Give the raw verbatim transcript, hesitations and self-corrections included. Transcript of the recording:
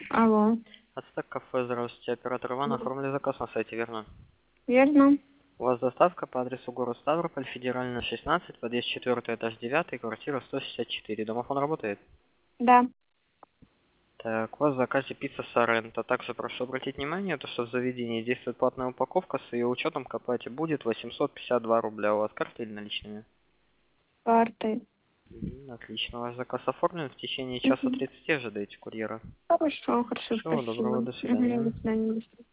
Алло. Ацтек кафе, здравствуйте. Оператор Иван, оформили заказ на сайте, верно? Верно? У вас доставка по адресу город Ставрополь, Федеральная, шестнадцать, подъезд четвёртый, этаж девятый, квартира сто шестьдесят четыре. Домофон работает? Да. Так, у вас в заказе пицца Соренто. Также прошу обратить внимание, то, что в заведении действует платная упаковка, с ее учетом к оплате будет восемьсот пятьдесят два рубля. У вас карты или наличными? Картой. М, Отлично, ваш заказ оформлен. В течение часа Мгм. тридцати ожидаете курьера. Хорошо, хорошо, Всего спасибо. доброго, до Мгм, свидания. до свидания.